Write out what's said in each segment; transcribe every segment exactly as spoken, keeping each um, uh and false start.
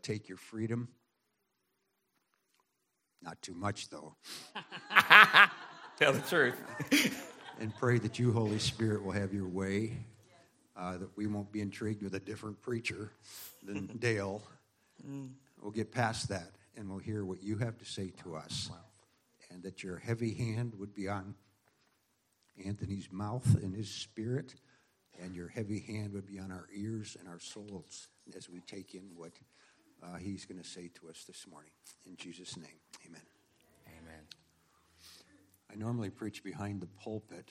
take your freedom. Not too much, though. Tell the truth. And pray that you, Holy Spirit, will have your way, uh, that we won't be intrigued with a different preacher than Dale. Mm. We'll get past that, and we'll hear what you have to say to us. Wow. And that your heavy hand would be on Anthony's mouth and his spirit, and your heavy hand would be on our ears and our souls as we take in what uh, he's going to say to us this morning. In Jesus' name, amen. Amen. I normally preach behind the pulpit.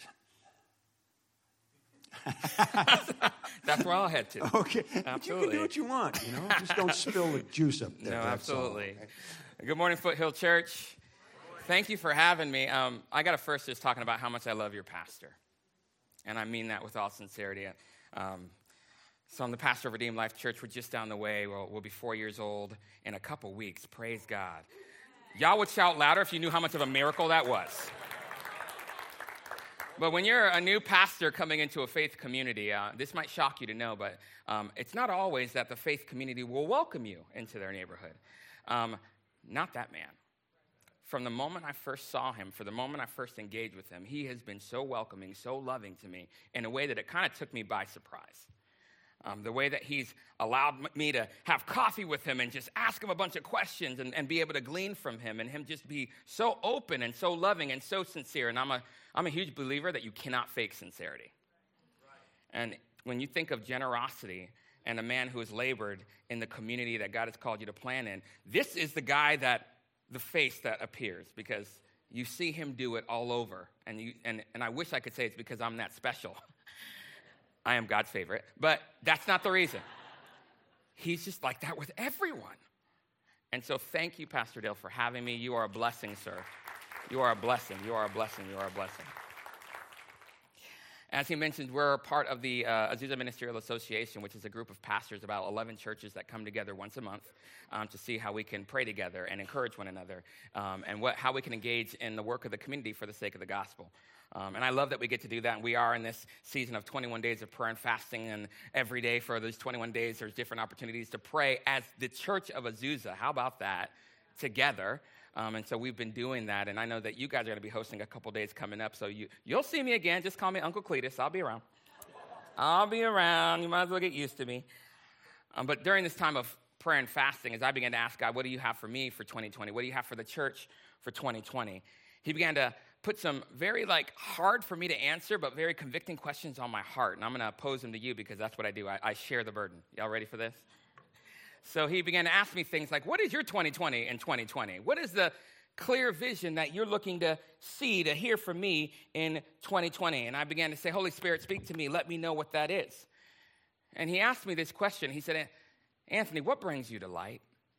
That's where I'll head to. Okay. Absolutely. But you can do what you want, you know. Just don't spill the juice up there. No, absolutely. All, okay? Good morning, Foothill Church. Thank you for having me. Um, I got to first just talking about how much I love your pastor. And I mean that with all sincerity. Um, so I'm the pastor of Redeemed Life Church. We're just down the way. We'll, we'll be four years old in a couple weeks. Praise God. Y'all would shout louder if you knew how much of a miracle that was. But when you're a new pastor coming into a faith community, uh, this might shock you to know, but um, it's not always that the faith community will welcome you into their neighborhood. Um, not that man. From the moment I first saw him, for the moment I first engaged with him, he has been so welcoming, so loving to me in a way that it kind of took me by surprise. Um, the way that he's allowed me to have coffee with him and just ask him a bunch of questions and, and be able to glean from him, and him just be so open and so loving and so sincere. And I'm a, I'm a huge believer that you cannot fake sincerity. And when you think of generosity and a man who has labored in the community that God has called you to plant in, this is the guy that, the face that appears, because you see him do it all over. And, you, and, and I wish I could say it's because I'm that special. I am God's favorite, but that's not the reason. He's just like that with everyone. And so thank you, Pastor Dale, for having me. You are a blessing, sir. You are a blessing. You are a blessing. You are a blessing. As he mentioned, we're part of the uh, Azusa Ministerial Association, which is a group of pastors, about eleven churches that come together once a month um, to see how we can pray together and encourage one another, um, and what, how we can engage in the work of the community for the sake of the gospel. Um, and I love that we get to do that. And we are in this season of twenty-one days of prayer and fasting. And every day for those twenty-one days, there's different opportunities to pray as the Church of Azusa. How about that? Together. Um, and so we've been doing that. And I know that you guys are going to be hosting a couple days coming up. So you, you'll see me again. Just call me Uncle Cletus. I'll be around. I'll be around. You might as well get used to me. Um, but during this time of prayer and fasting, as I began to ask God, what do you have for me for twenty twenty? What do you have for the church for twenty twenty? He began to put some very like hard for me to answer, but very convicting questions on my heart. And I'm going to pose them to you because that's what I do. I, I share the burden. Y'all ready for this? So he began to ask me things like, what is your twenty twenty in twenty twenty? What is the clear vision that you're looking to see, to hear from me in twenty twenty? And I began to say, Holy Spirit, speak to me. Let me know what that is. And he asked me this question. He said, Anthony, what brings you delight?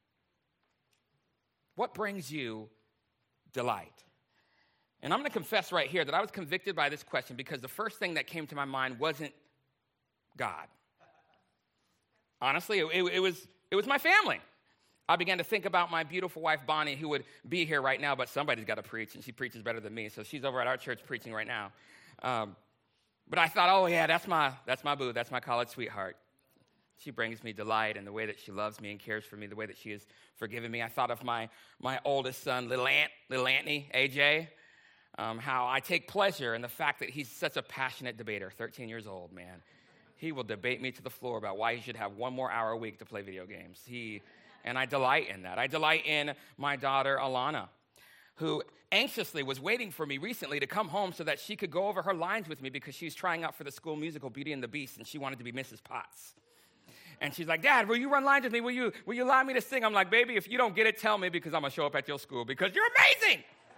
What brings you delight? And I'm going to confess right here that I was convicted by this question because the first thing that came to my mind wasn't God. Honestly, it, it, it was it was my family. I began to think about my beautiful wife, Bonnie, who would be here right now, but somebody's got to preach, and she preaches better than me, so she's over at our church preaching right now. Um, but I thought, oh, yeah, that's my that's my boo. That's my college sweetheart. She brings me delight in the way that she loves me and cares for me, the way that she has forgiven me. I thought of my my oldest son, little Ant, little Antony, A J. Um, how I take pleasure in the fact that he's such a passionate debater, thirteen years old, man. He will debate me to the floor about why he should have one more hour a week to play video games. He, and I delight in that. I delight in my daughter, Alana, who anxiously was waiting for me recently to come home so that she could go over her lines with me because she's trying out for the school musical Beauty and the Beast, and she wanted to be Missus Potts. And she's like, Dad, will you run lines with me? Will you, will you allow me to sing? I'm like, baby, if you don't get it, tell me because I'm going to show up at your school because you're amazing.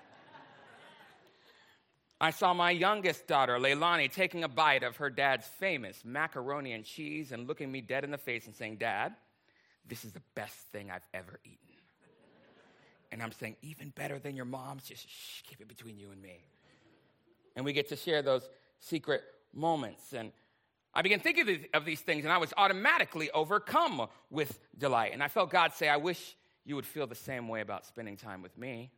I saw my youngest daughter, Leilani, taking a bite of her dad's famous macaroni and cheese and looking me dead in the face and saying, Dad, this is the best thing I've ever eaten. And I'm saying, even better than your mom's, just shh, keep it between you and me. And we get to share those secret moments. And I began thinking of these, of these things, and I was automatically overcome with delight. And I felt God say, I wish you would feel the same way about spending time with me.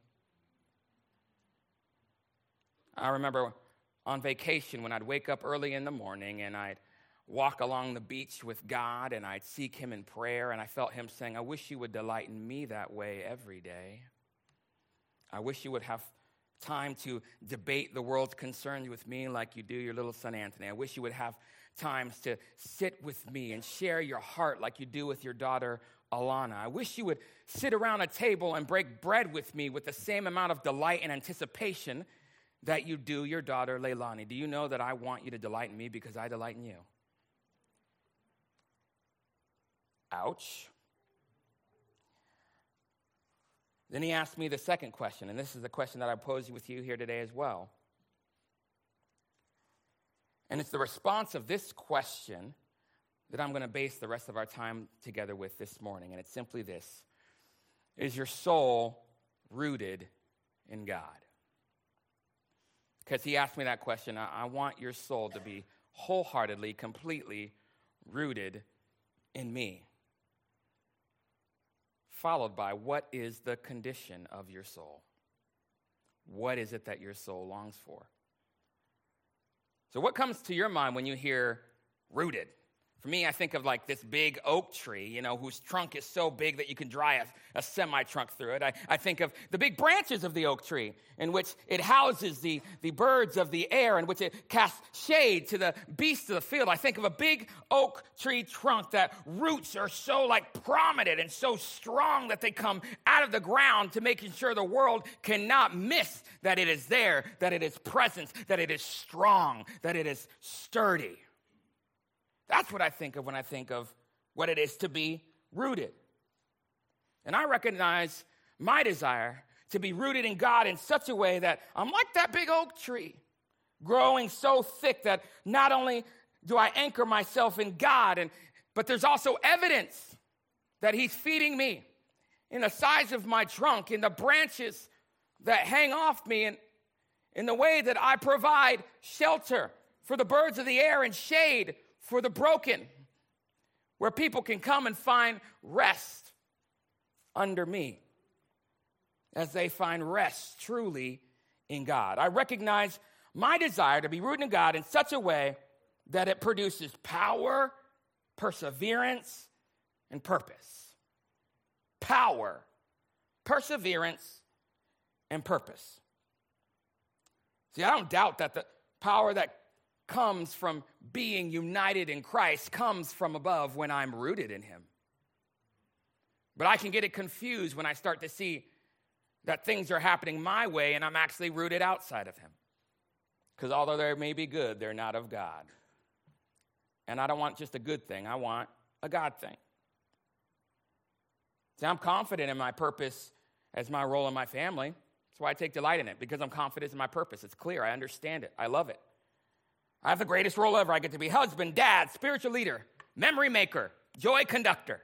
I remember on vacation when I'd wake up early in the morning and I'd walk along the beach with God and I'd seek him in prayer, and I felt him saying, I wish you would delight in me that way every day. I wish you would have time to debate the world's concerns with me like you do your little son Anthony. I wish you would have times to sit with me and share your heart like you do with your daughter Alana. I wish you would sit around a table and break bread with me with the same amount of delight and anticipation that you do your daughter Leilani. Do you know that I want you to delight in me because I delight in you? Ouch. Then he asked me the second question, and this is the question that I pose with you here today as well. And it's the response of this question that I'm going to base the rest of our time together with this morning. And it's simply this: is your soul rooted in God? Because he asked me that question. I, I want your soul to be wholeheartedly, completely rooted in me. Followed by, what is the condition of your soul? What is it that your soul longs for? So what comes to your mind when you hear rooted? For me, I think of like this big oak tree, you know, whose trunk is so big that you can drive a, a semi-truck through it. I, I think of the big branches of the oak tree, in which it houses the, the birds of the air, in which it casts shade to the beasts of the field. I think of a big oak tree trunk that roots are so like prominent and so strong that they come out of the ground to making sure the world cannot miss that it is there, that it is present, that it is strong, that it is sturdy. That's what I think of when I think of what it is to be rooted. And I recognize my desire to be rooted in God in such a way that I'm like that big oak tree, growing so thick that not only do I anchor myself in God, and but there's also evidence that he's feeding me in the size of my trunk, in the branches that hang off me, and in the way that I provide shelter for the birds of the air and shade for the broken, where people can come and find rest under me as they find rest truly in God. I recognize my desire to be rooted in God in such a way that it produces power, perseverance, and purpose. Power, perseverance, and purpose. See, I don't doubt that the power that comes from being united in Christ comes from above when I'm rooted in him. But I can get it confused when I start to see that things are happening my way and I'm actually rooted outside of him. Because although they may be good, they're not of God. And I don't want just a good thing. I want a God thing. See, I'm confident in my purpose as my role in my family. That's why I take delight in it, because I'm confident in my purpose. It's clear. I understand it. I love it. I have the greatest role ever. I get to be husband, dad, spiritual leader, memory maker, joy conductor.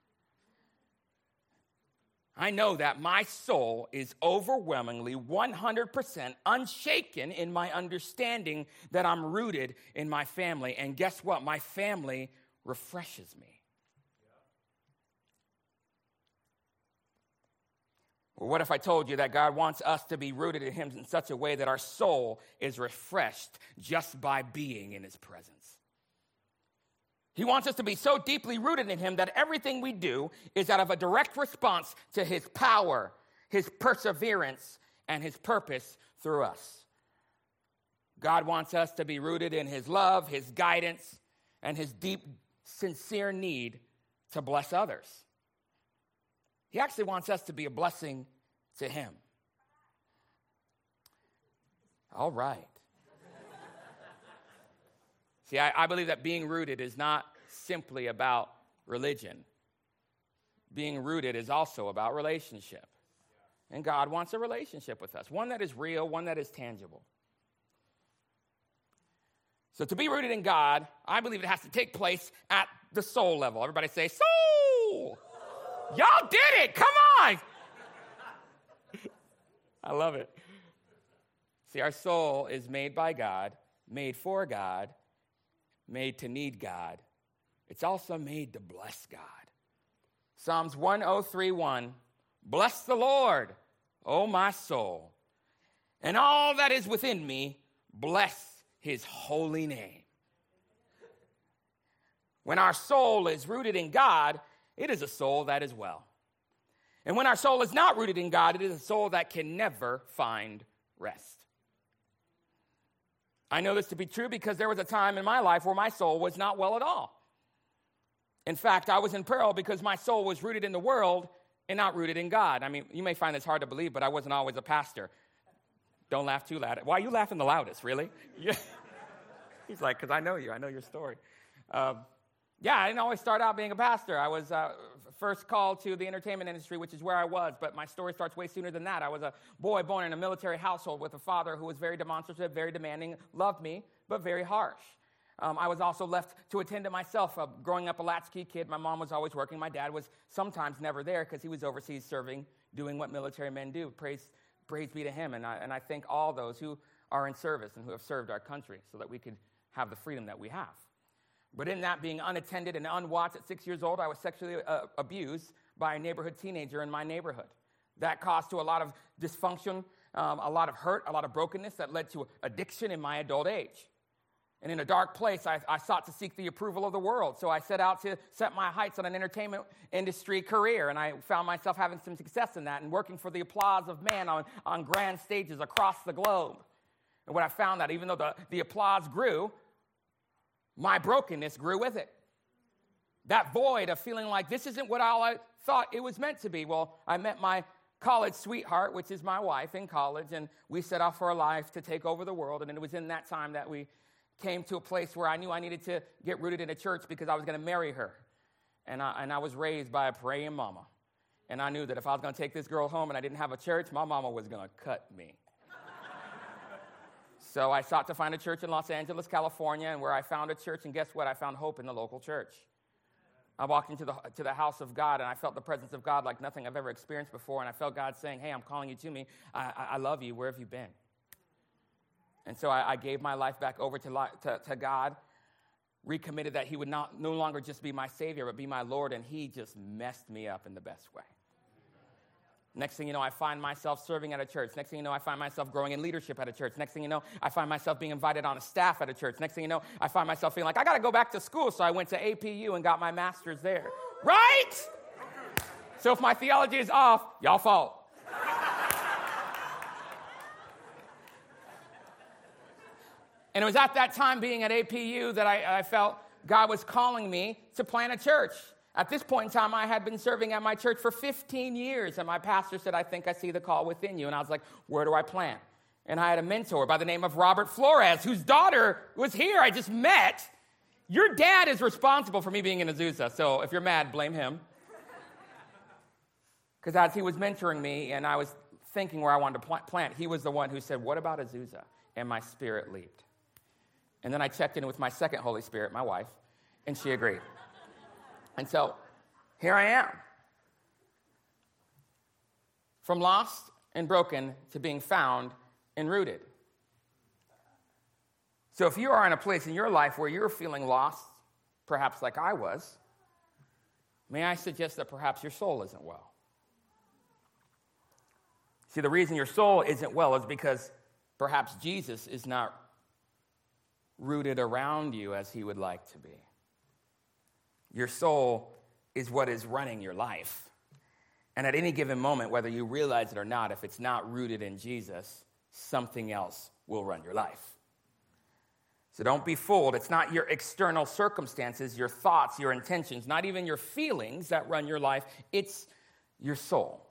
I know that my soul is overwhelmingly one hundred percent unshaken in my understanding that I'm rooted in my family. And guess what? My family refreshes me. Well, what if I told you that God wants us to be rooted in him in such a way that our soul is refreshed just by being in his presence? He wants us to be so deeply rooted in him that everything we do is out of a direct response to his power, his perseverance, and his purpose through us. God wants us to be rooted in his love, his guidance, and his deep, sincere need to bless others. He actually wants us to be a blessing to him. All right. See, I, I believe that being rooted is not simply about religion. Being rooted is also about relationship. And God wants a relationship with us, one that is real, one that is tangible. So to be rooted in God, I believe it has to take place at the soul level. Everybody say, soul! Y'all did it. Come on. I love it. See, our soul is made by God, made for God, made to need God. It's also made to bless God. Psalms one oh three one, bless the Lord, O my soul, and all that is within me, bless his holy name. When our soul is rooted in God, it is a soul that is well. And when our soul is not rooted in God, it is a soul that can never find rest. I know this to be true because there was a time in my life where my soul was not well at all. In fact, I was in peril because my soul was rooted in the world and not rooted in God. I mean, you may find this hard to believe, but I wasn't always a pastor. Don't laugh too loud. Why are you laughing the loudest, really? Yeah. He's like, because I know you. I know your story. Um, yeah, I didn't always start out being a pastor. I was uh, first called to the entertainment industry, which is where I was, but my story starts way sooner than that. I was a boy born in a military household with a father who was very demonstrative, very demanding, loved me, but very harsh. Um, I was also left to attend to myself. Uh, growing up a latchkey kid, my mom was always working. My dad was sometimes never there because he was overseas serving, doing what military men do. Praise, praise be to him. And I, and I thank all those who are in service and who have served our country so that we could have the freedom that we have. But in that, being unattended and unwatched at six years old, I was sexually uh, abused by a neighborhood teenager in my neighborhood. That caused to a lot of dysfunction, um, a lot of hurt, a lot of brokenness that led to addiction in my adult age. And in a dark place, I, I sought to seek the approval of the world. So I set out to set my heights on an entertainment industry career, and I found myself having some success in that and working for the applause of man on, on grand stages across the globe. And what I found that even though the, the applause grew, my brokenness grew with it. That void of feeling like this isn't what all I thought it was meant to be. Well, I met my college sweetheart, which is my wife, in college, and we set off for a life to take over the world. And it was in that time that we came to a place where I knew I needed to get rooted in a church because I was going to marry her. And I, and I was raised by a praying mama. And I knew that if I was going to take this girl home and I didn't have a church, my mama was going to cut me. So I sought to find a church in Los Angeles, California, and where I found a church, and guess what? I found hope in the local church. I walked into the to the house of God, and I felt the presence of God like nothing I've ever experienced before, and I felt God saying, hey, I'm calling you to me. I, I, I love you. Where have you been? And so I, I gave my life back over to, to, to God, recommitted that he would not no longer just be my Savior, but be my Lord, and he just messed me up in the best way. Next thing you know, I find myself serving at a church. Next thing you know, I find myself growing in leadership at a church. Next thing you know, I find myself being invited on a staff at a church. Next thing you know, I find myself feeling like, I got to go back to school, so I went to A P U and got my master's there. Right? So if my theology is off, y'all fault. And it was at that time, being at A P U, that I, I felt God was calling me to plant a church. At this point in time, I had been serving at my church for fifteen years, and my pastor said, I think I see the call within you. And I was like, where do I plant? And I had a mentor by the name of Robert Flores, whose daughter was here. I just met. Your dad is responsible for me being in Azusa, so if you're mad, blame him. Because as he was mentoring me, and I was thinking where I wanted to plant, he was the one who said, what about Azusa? And my spirit leaped. And then I checked in with my second Holy Spirit, my wife, and she agreed. And so here I am. From lost and broken to being found and rooted. So if you are in a place in your life where you're feeling lost, perhaps like I was, may I suggest that perhaps your soul isn't well. See, the reason your soul isn't well is because perhaps Jesus is not rooted around you as he would like to be. Your soul is what is running your life. And at any given moment, whether you realize it or not, if it's not rooted in Jesus, something else will run your life. So don't be fooled. It's not your external circumstances, your thoughts, your intentions, not even your feelings that run your life. It's your soul.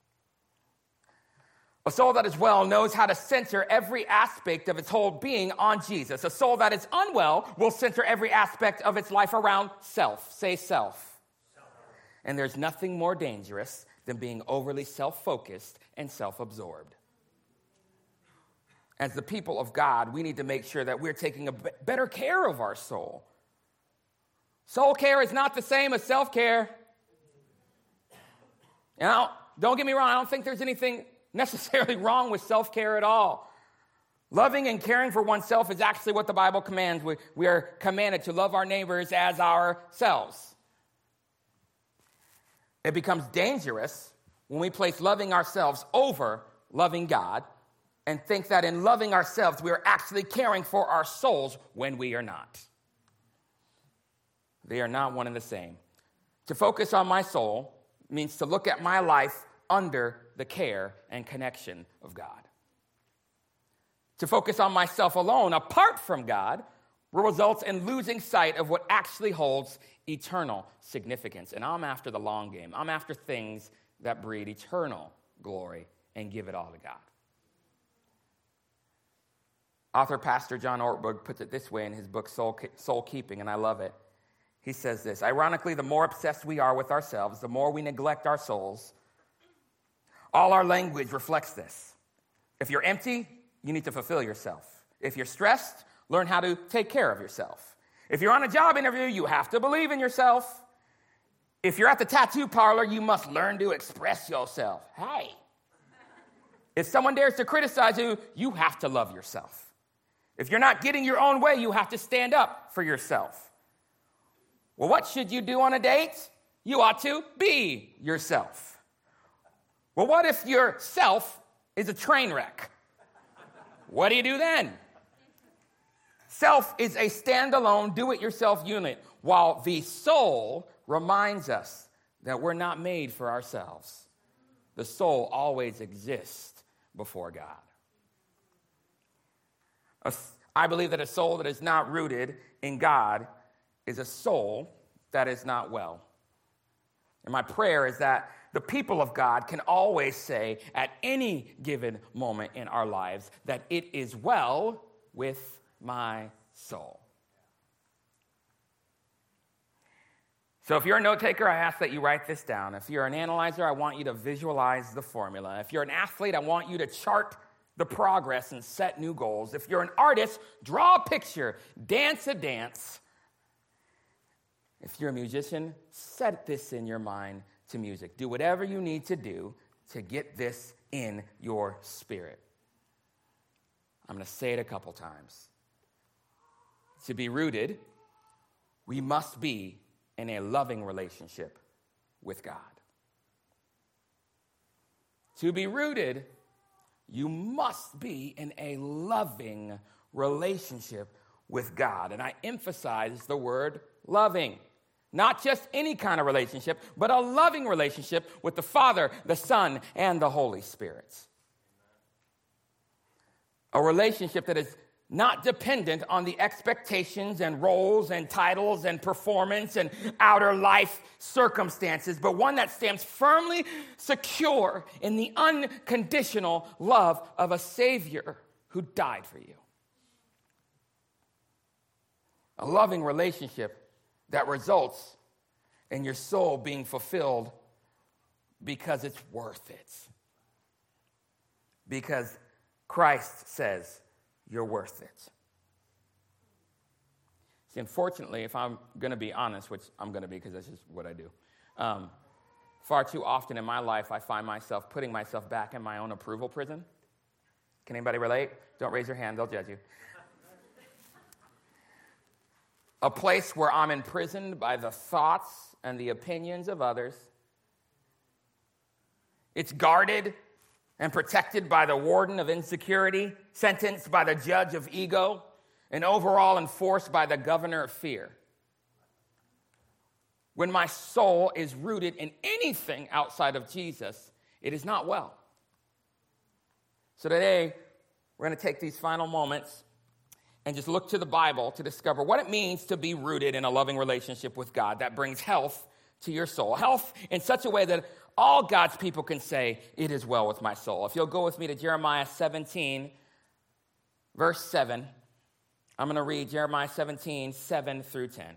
A soul that is well knows how to center every aspect of its whole being on Jesus. A soul that is unwell will center every aspect of its life around self. Say self. self. And there's nothing more dangerous than being overly self-focused and self-absorbed. As the people of God, we need to make sure that we're taking a better care of our soul. Soul care is not the same as self-care. Now, don't get me wrong, I don't think there's anything necessarily wrong with self-care at all. Loving and caring for oneself is actually what the Bible commands. We, we are commanded to love our neighbors as ourselves. It becomes dangerous when we place loving ourselves over loving God and think that in loving ourselves we are actually caring for our souls when we are not. They are not one and the same. To focus on my soul means to look at my life under the care and connection of God. To focus on myself alone, apart from God, results in losing sight of what actually holds eternal significance. And I'm after the long game. I'm after things that breed eternal glory and give it all to God. Author Pastor John Ortberg puts it this way in his book, Soul, Soul Keeping, and I love it. He says this: ironically, the more obsessed we are with ourselves, the more we neglect our souls. All our language reflects this. If you're empty, you need to fulfill yourself. If you're stressed, learn how to take care of yourself. If you're on a job interview, you have to believe in yourself. If you're at the tattoo parlor, you must learn to express yourself. Hey. If someone dares to criticize you, you have to love yourself. If you're not getting your own way, you have to stand up for yourself. Well, what should you do on a date? You ought to be yourself. Well, what if your self is a train wreck? What do you do then? Self is a standalone, do-it-yourself unit, while the soul reminds us that we're not made for ourselves. The soul always exists before God. I believe that a soul that is not rooted in God is a soul that is not well. And my prayer is that the people of God can always say at any given moment in our lives that it is well with my soul. So if you're a note taker, I ask that you write this down. If you're an analyzer, I want you to visualize the formula. If you're an athlete, I want you to chart the progress and set new goals. If you're an artist, draw a picture, dance a dance. If you're a musician, set this in your mind to music. Do whatever you need to do to get this in your spirit. I'm going to say it a couple times. To be rooted, we must be in a loving relationship with God. To be rooted, you must be in a loving relationship with God. And I emphasize the word loving. Not just any kind of relationship, but a loving relationship with the Father, the Son, and the Holy Spirit. A relationship that is not dependent on the expectations and roles and titles and performance and outer life circumstances, but one that stands firmly secure in the unconditional love of a Savior who died for you. A loving relationship that results in your soul being fulfilled because it's worth it. Because Christ says you're worth it. See, unfortunately, if I'm going to be honest, which I'm going to be because that's just what I do, um, far too often in my life, I find myself putting myself back in my own approval prison. Can anybody relate? Don't raise your hand, they'll judge you. A place where I'm imprisoned by the thoughts and the opinions of others. It's guarded and protected by the warden of insecurity, sentenced by the judge of ego, and overall enforced by the governor of fear. When my soul is rooted in anything outside of Jesus, it is not well. So today, we're going to take these final moments and just look to the Bible to discover what it means to be rooted in a loving relationship with God that brings health to your soul. Health in such a way that all God's people can say, it is well with my soul. If you'll go with me to Jeremiah seventeen, verse seven, I'm going to read Jeremiah seventeen, seven through ten.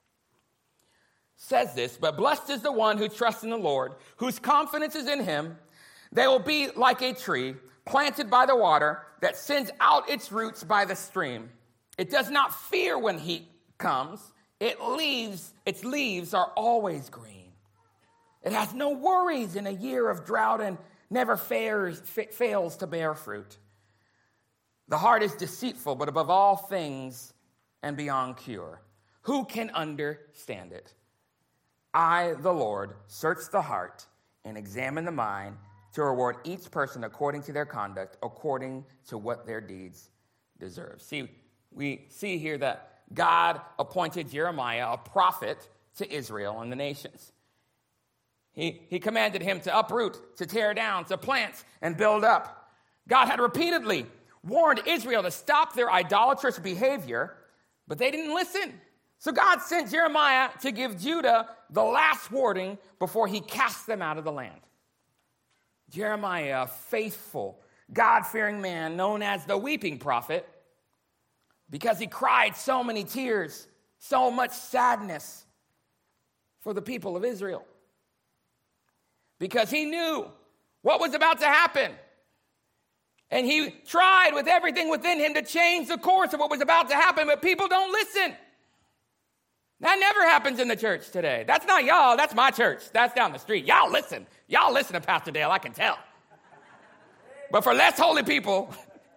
Says this, but blessed is the one who trusts in the Lord, whose confidence is in him. They will be like a tree planted by the water that sends out its roots by the stream. It does not fear when heat comes. It leaves, its leaves are always green. It has no worries in a year of drought and never fails, fails to bear fruit. The heart is deceitful, but above all things and beyond cure. Who can understand it? I, the Lord, search the heart and examine the mind to reward each person according to their conduct, according to what their deeds deserve. See, we see here that God appointed Jeremiah a prophet to Israel and the nations. He, he commanded him to uproot, to tear down, to plant, and build up. God had repeatedly warned Israel to stop their idolatrous behavior, but they didn't listen. So God sent Jeremiah to give Judah the last warning before he cast them out of the land. Jeremiah, a faithful, God-fearing man known as the weeping prophet, because he cried so many tears, so much sadness for the people of Israel. Because he knew what was about to happen. And he tried with everything within him to change the course of what was about to happen, but people don't listen. That never happens in the church today. That's not y'all, that's my church. That's down the street. Y'all listen. Y'all listen to Pastor Dale, I can tell. But for less holy people,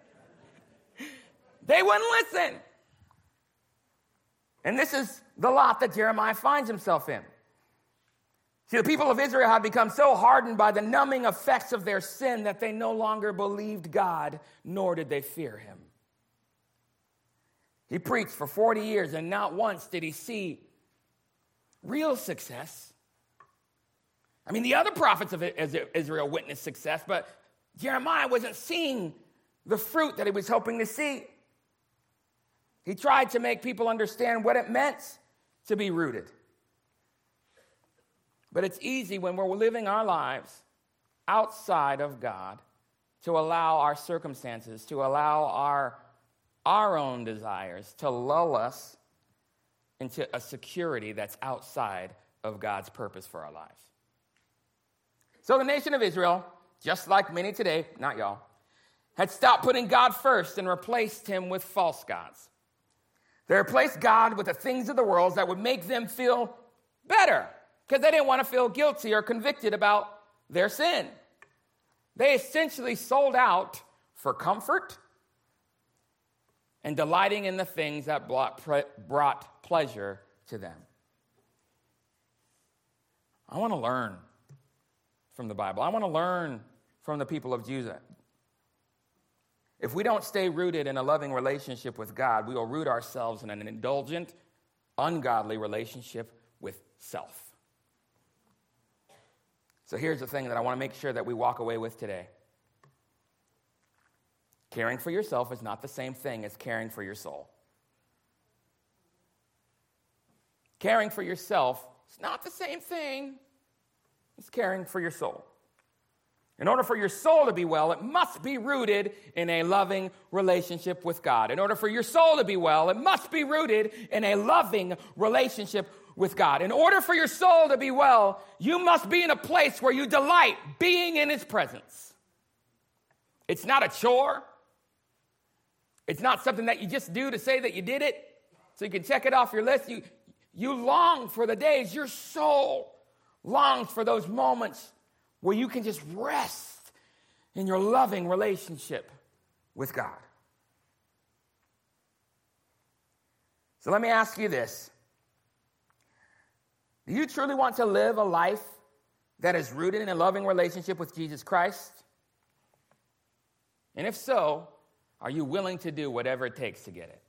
they wouldn't listen. And this is the lot that Jeremiah finds himself in. See, the people of Israel had become so hardened by the numbing effects of their sin that they no longer believed God, nor did they fear him. He preached for forty years, and not once did he see real success. I mean, the other prophets of Israel witnessed success, but Jeremiah wasn't seeing the fruit that he was hoping to see. He tried to make people understand what it meant to be rooted. But it's easy when we're living our lives outside of God to allow our circumstances, to allow our, our own desires to lull us into a security that's outside of God's purpose for our lives. So the nation of Israel, just like many today, not y'all, had stopped putting God first and replaced him with false gods. They replaced God with the things of the world that would make them feel better because they didn't want to feel guilty or convicted about their sin. They essentially sold out for comfort and delighting in the things that brought pleasure to them. I want to learn from the Bible. I want to learn from the people of Judah. If we don't stay rooted in a loving relationship with God, we will root ourselves in an indulgent, ungodly relationship with self. So here's the thing that I want to make sure that we walk away with today. Caring for yourself is not the same thing as caring for your soul. Caring for yourself is not the same thing as caring for your soul. In order for your soul to be well, it must be rooted in a loving relationship with God. In order for your soul to be well, it must be rooted in a loving relationship with God. In order for your soul to be well, you must be in a place where you delight being in his presence. It's not a chore. It's not something that you just do to say that you did it so you can check it off your list. You, you long for the days. Your soul longs for those moments where you can just rest in your loving relationship with God. So let me ask you this. Do you truly want to live a life that is rooted in a loving relationship with Jesus Christ? And if so, are you willing to do whatever it takes to get it?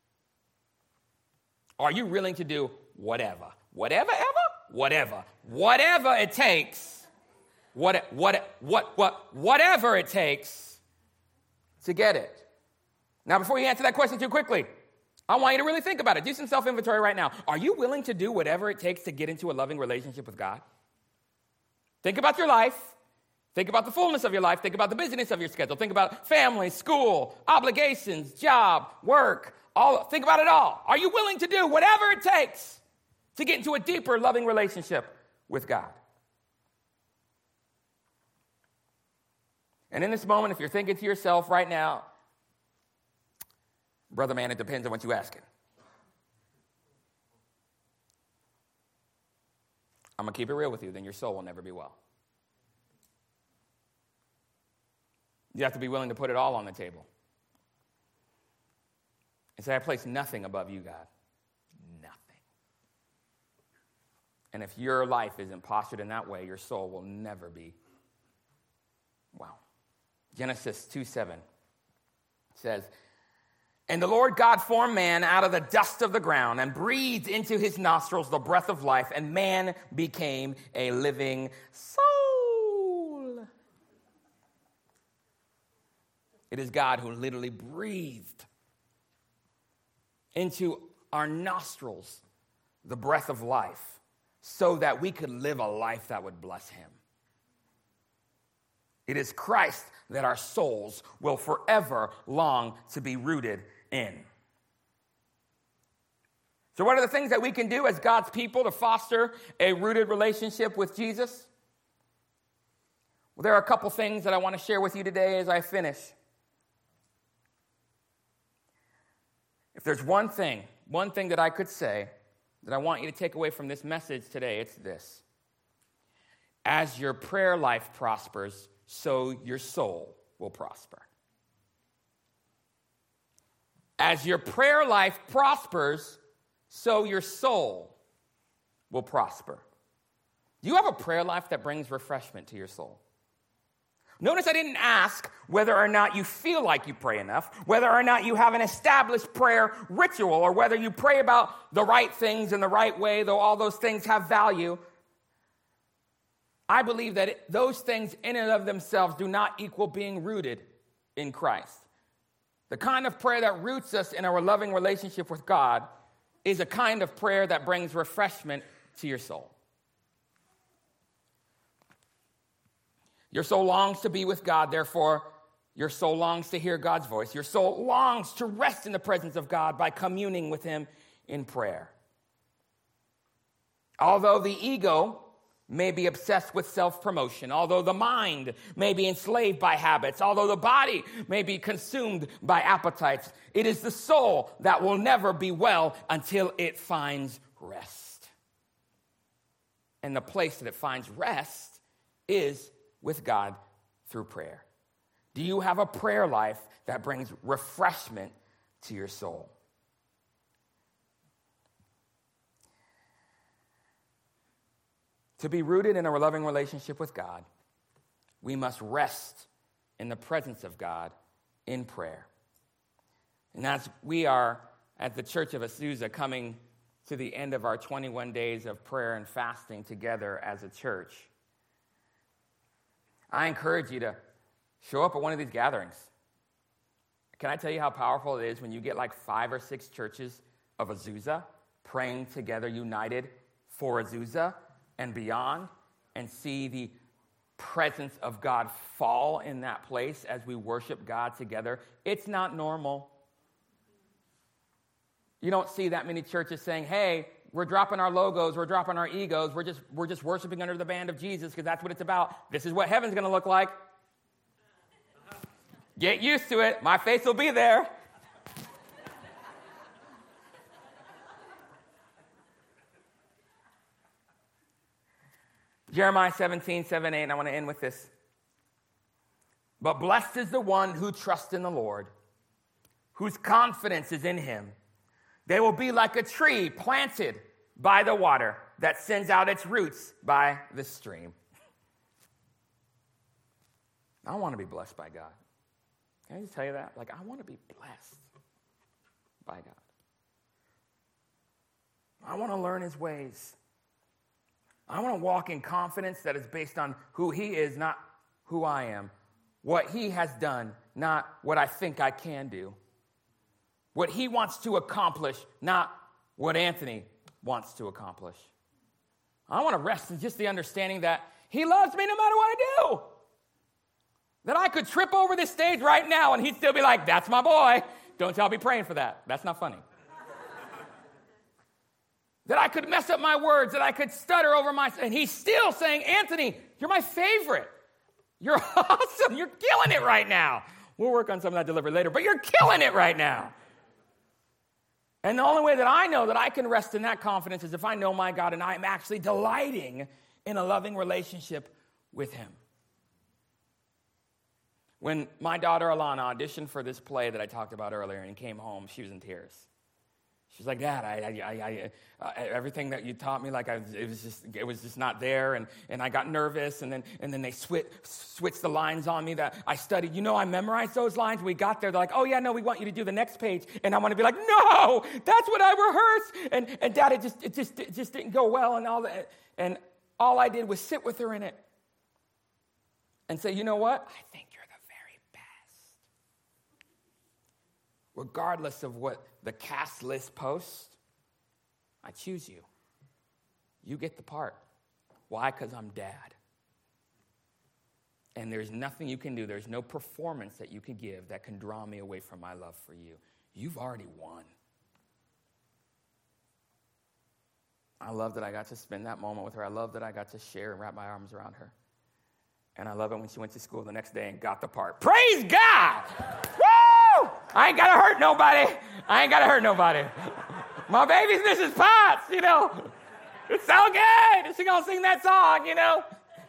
Are you willing to do whatever? Whatever, ever? Whatever. Whatever it takes. What, what, what, what, whatever it takes to get it. Now, before you answer that question too quickly, I want you to really think about it. Do some self-inventory right now. Are you willing to do whatever it takes to get into a loving relationship with God? Think about your life. Think about the fullness of your life. Think about the busyness of your schedule. Think about family, school, obligations, job, work. All. Think about it all. Are you willing to do whatever it takes to get into a deeper, loving relationship with God? And in this moment, if you're thinking to yourself right now, brother man, it depends on what you're asking. I'm going to keep it real with you, then your soul will never be well. You have to be willing to put it all on the table. And say, I place nothing above you, God. Nothing. And if your life isn't postured in that way, your soul will never be well. Genesis two seven says, And the Lord God formed man out of the dust of the ground and breathed into his nostrils the breath of life, and man became a living soul. It is God who literally breathed into our nostrils the breath of life so that we could live a life that would bless him. It is Christ that our souls will forever long to be rooted in. So what are the things that we can do as God's people to foster a rooted relationship with Jesus? Well, there are a couple things that I want to share with you today as I finish. If there's one thing, one thing that I could say that I want you to take away from this message today, it's this. As your prayer life prospers, so your soul will prosper. As your prayer life prospers, so your soul will prosper. Do you have a prayer life that brings refreshment to your soul? Notice I didn't ask whether or not you feel like you pray enough, whether or not you have an established prayer ritual, or whether you pray about the right things in the right way, though all those things have value. I believe that it, those things in and of themselves do not equal being rooted in Christ. The kind of prayer that roots us in our loving relationship with God is a kind of prayer that brings refreshment to your soul. Your soul longs to be with God, therefore, your soul longs to hear God's voice. Your soul longs to rest in the presence of God by communing with him in prayer. Although the ego may be obsessed with self-promotion, although the mind may be enslaved by habits, although the body may be consumed by appetites, it is the soul that will never be well until it finds rest. And the place that it finds rest is with God through prayer. Do you have a prayer life that brings refreshment to your soul? To be rooted in a loving relationship with God, we must rest in the presence of God in prayer. And as we are at the Church of Azusa coming to the end of our twenty-one days of prayer and fasting together as a church, I encourage you to show up at one of these gatherings. Can I tell you how powerful it is when you get like five or six churches of Azusa praying together, united for Azusa and beyond, and see the presence of God fall in that place as we worship God together? It's not normal. You don't see that many churches saying, hey, we're dropping our logos, we're dropping our egos, we're just, we're just worshiping under the band of Jesus because that's what it's about. This is what heaven's going to look like. Get used to it. My face will be there. Jeremiah seventeen, seven, eight, and I want to end with this. But blessed is the one who trusts in the Lord, whose confidence is in him. They will be like a tree planted by the water that sends out its roots by the stream. I want to be blessed by God. Can I just tell you that? Like, I want to be blessed by God. I want to learn his ways. I want to walk in confidence that is based on who he is, not who I am. What he has done, not what I think I can do. What he wants to accomplish, not what Anthony wants to accomplish. I want to rest in just the understanding that he loves me no matter what I do. That I could trip over this stage right now and he'd still be like, that's my boy. Don't y'all be praying for that. That's not funny. That I could mess up my words, that I could stutter over my... And he's still saying, Anthony, you're my favorite. You're awesome. You're killing it right now. We'll work on some of that delivery later, but you're killing it right now. And the only way that I know that I can rest in that confidence is if I know my God and I am actually delighting in a loving relationship with him. When my daughter Alana auditioned for this play that I talked about earlier and came home, she was in tears. She's like, Dad, I, I, I, I uh, everything that you taught me, like I, it was just, it was just not there, and, and I got nervous, and then, and then they switch, switched the lines on me that I studied. You know, I memorized those lines. We got there, they're like, oh yeah, no, we want you to do the next page, and I want to be like, no, that's what I rehearsed, and and Dad, it just, it just, it just didn't go well, and all that, and all I did was sit with her in it, and say, you know what? I think you're the very best, regardless of what the cast list posts. I choose you. You get the part. Why? Because I'm Dad. And there's nothing you can do. There's no performance that you can give that can draw me away from my love for you. You've already won. I love that I got to spend that moment with her. I love that I got to share and wrap my arms around her. And I love it when she went to school the next day and got the part. Praise God! Woo! I ain't got to hurt nobody. I ain't got to hurt nobody. My baby's Missus Potts, you know. It's so good. She's going to sing that song, you know.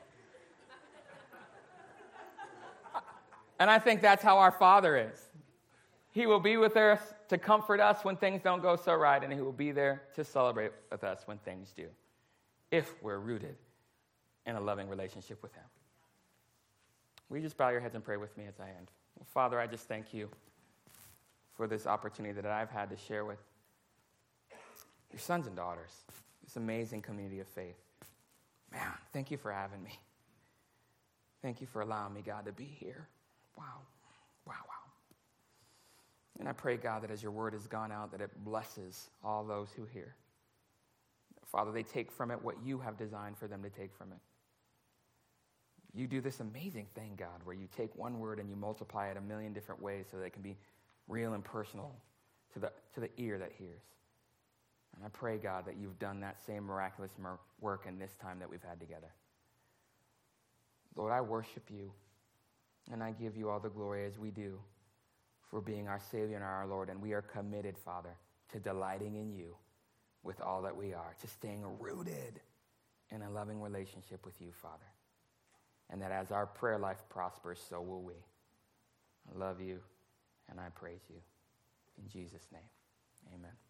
And I think that's how our Father is. He will be with us to comfort us when things don't go so right, and he will be there to celebrate with us when things do, if we're rooted in a loving relationship with him. Will you just bow your heads and pray with me as I end? Well, Father, I just thank you for this opportunity that I've had to share with your sons and daughters, this amazing community of faith. Man, thank you for having me. Thank you for allowing me, God, to be here. Wow, wow, wow. And I pray, God, that as your word has gone out, that it blesses all those who hear. Father, they take from it what you have designed for them to take from it. You do this amazing thing, God, where you take one word and you multiply it a million different ways so that it can be real and personal to the, to the ear that hears. And I pray, God, that you've done that same miraculous work in this time that we've had together. Lord, I worship you, and I give you all the glory as we do for being our Savior and our Lord. And we are committed, Father, to delighting in you with all that we are, to staying rooted in a loving relationship with you, Father. And that as our prayer life prospers, so will we. I love you, and I praise you. In Jesus' name, amen.